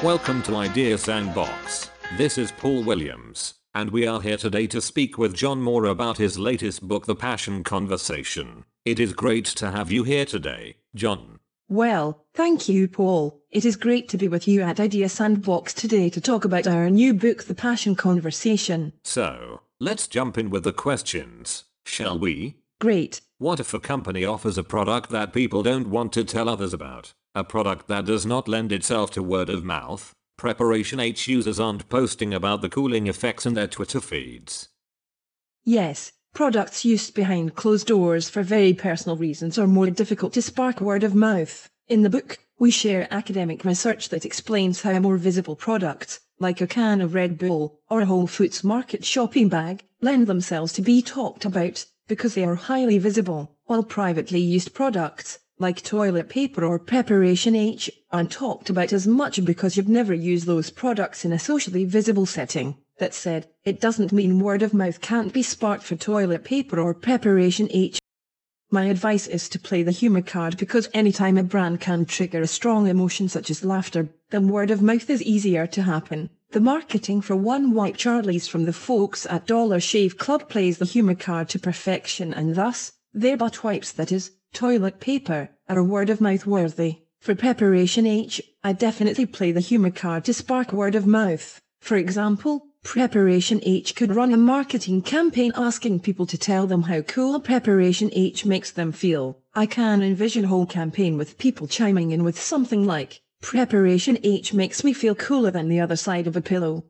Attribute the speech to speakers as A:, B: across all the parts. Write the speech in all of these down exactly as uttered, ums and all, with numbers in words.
A: Welcome to Idea Sandbox. This is Paul Williams, and we are here today to speak with John Moore about his latest book, The Passion Conversation. It is great to have you here today, John.
B: Well, thank you, Paul. It is great to be with you at Idea Sandbox today to talk about our new book, The Passion Conversation.
A: So, let's jump in with the questions, shall we?
B: Great.
A: What if a company offers a product that people don't want to tell others about? A product that does not lend itself to word of mouth? Preparation H users aren't posting about the cooling effects in their Twitter feeds.
B: Yes, products used behind closed doors for very personal reasons are more difficult to spark word of mouth. In the book, we share academic research that explains how more visible products, like a can of Red Bull or a Whole Foods Market shopping bag, lend themselves to be talked about because they are highly visible, while privately used products, like toilet paper or Preparation H, aren't talked about as much because you've never used those products in a socially visible setting. That said, it doesn't mean word of mouth can't be sparked for toilet paper or Preparation H. My advice is to play the humour card, because anytime a brand can trigger a strong emotion such as laughter, then word of mouth is easier to happen. The marketing for One White Charlie's from the folks at Dollar Shave Club plays the humour card to perfection, and thus, their butt wipes, that is, toilet paper, are word of mouth worthy. For Preparation H, I definitely play the humour card to spark word of mouth. For example, Preparation H could run a marketing campaign asking people to tell them how cool Preparation H makes them feel. I can envision a whole campaign with people chiming in with something like, Preparation H makes me feel cooler than the other side of a pillow.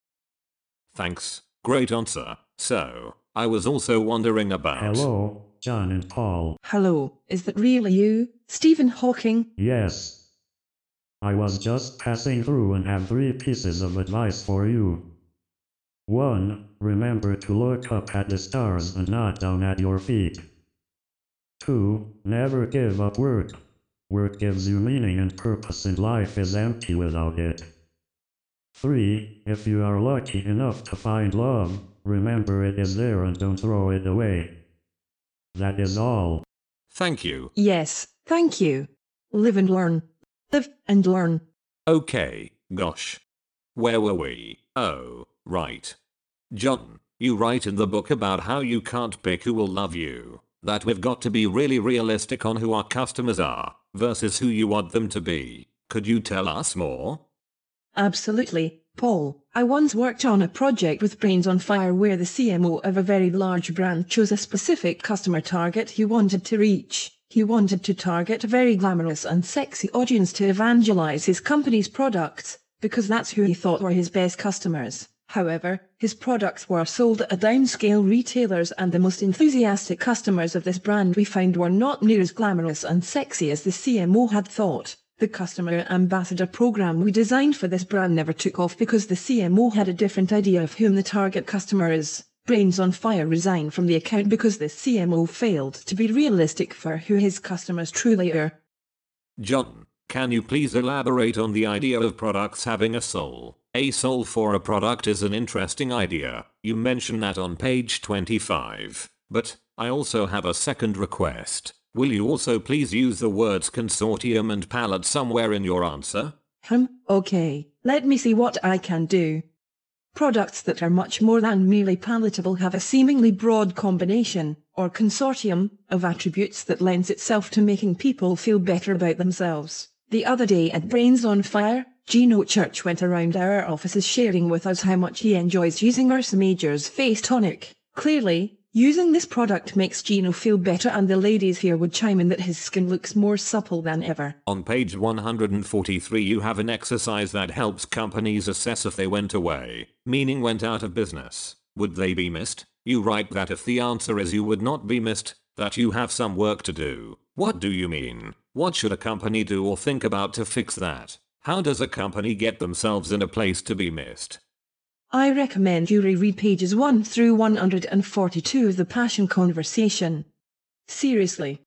A: Thanks. Great answer. So, I was also wondering about...
C: Hello, John and Paul.
B: Hello, is that really you, Stephen Hawking?
C: Yes. I was just passing through and have three pieces of advice for you. one. Remember to look up at the stars and not down at your feet. two. Never give up work. Work gives you meaning and purpose, and life is empty without it. three. If you are lucky enough to find love, remember it is there and don't throw it away. That is all.
A: Thank you.
B: Yes, thank you. Live and learn. Live and learn.
A: Okay, gosh. Where were we? Oh, right. John, you write in the book about how you can't pick who will love you, that we've got to be really realistic on who our customers are, versus who you want them to be. Could you tell us more?
B: Absolutely, Paul. I once worked on a project with Brains on Fire where the C M O of a very large brand chose a specific customer target he wanted to reach. He wanted to target a very glamorous and sexy audience to evangelize his company's products, because that's who he thought were his best customers. However, his products were sold at downscale retailers, and the most enthusiastic customers of this brand we found were not near as glamorous and sexy as the C M O had thought. The customer ambassador program we designed for this brand never took off because the C M O had a different idea of whom the target customer is. Brains on Fire resigned from the account because the C M O failed to be realistic for who his customers truly are.
A: John, can you please elaborate on the idea of products having a soul? A soul for a product is an interesting idea. You mention that on page twenty-five. But, I also have a second request. Will you also please use the words consortium and palette somewhere in your answer?
B: Hmm, okay, let me see what I can do. Products that are much more than merely palatable have a seemingly broad combination, or consortium, of attributes that lends itself to making people feel better about themselves. The other day at Brains on Fire, Gino Church went around our offices sharing with us how much he enjoys using Ursa Major's face tonic. Clearly, using this product makes Gino feel better, and the ladies here would chime in that his skin looks more supple than ever.
A: On page one hundred forty-three you have an exercise that helps companies assess if they went away, meaning went out of business. Would they be missed? You write that if the answer is you would not be missed, that you have some work to do. What do you mean? What should a company do or think about to fix that? How does a company get themselves in a place to be missed?
B: I recommend you reread pages one through one hundred forty-two of The Passion Conversation. Seriously.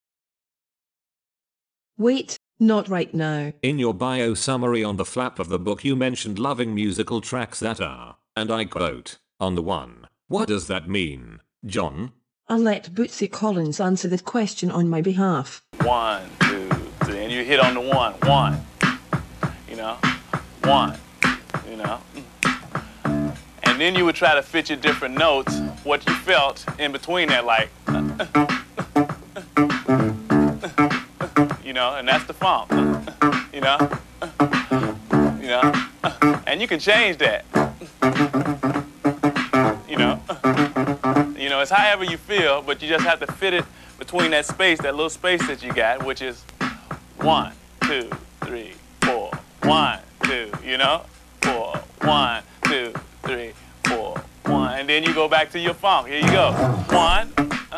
B: Wait, not right now.
A: In your bio summary on the flap of the book you mentioned loving musical tracks that are, and I quote, on the one. What does that mean, John?
B: I'll let Bootsy Collins answer this question on my behalf.
D: One, two, three, and you hit on the one, one. You know, one, you know. And then you would try to fit your different notes, what you felt in between that, like, you know, and that's the funk, you know, you know, and you can change that, you know, you know, it's however you feel, but you just have to fit it between that space, that little space that you got, which is one, two, three, four, one, two, you know, four, one, two, three, four, one, and then you go back to your funk. Here you go, one,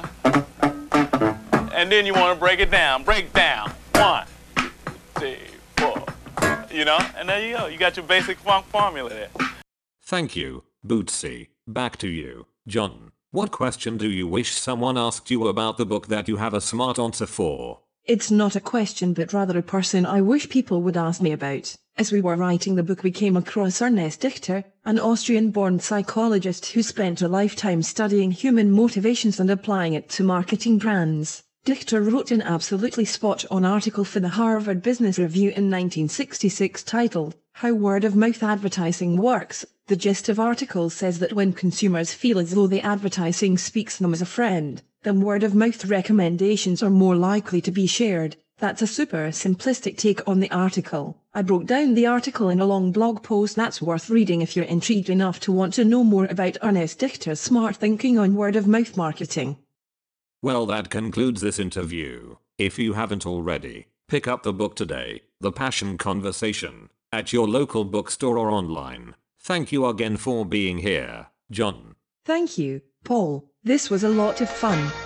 D: and then you want to break it down, break down, one, two, three, four, you know, and there you go. You got your basic funk formula there.
A: Thank you, Bootsy. Back to you, John. What question do you wish someone asked you about the book that you have a smart answer for?
B: It's not a question but rather a person I wish people would ask me about. As we were writing the book we came across Ernest Dichter, an Austrian-born psychologist who spent a lifetime studying human motivations and applying it to marketing brands. Dichter wrote an absolutely spot-on article for the Harvard Business Review in nineteen sixty-six titled, How Word-of-Mouth Advertising Works. The gist of article says that when consumers feel as though the advertising speaks them as a friend, then word-of-mouth recommendations are more likely to be shared. That's a super simplistic take on the article. I broke down the article in a long blog post that's worth reading if you're intrigued enough to want to know more about Ernest Dichter's smart thinking on word-of-mouth marketing.
A: Well, that concludes this interview. If you haven't already, pick up the book today, The Passion Conversation, at your local bookstore or online. Thank you again for being here, John.
B: Thank you, Paul. This was a lot of fun.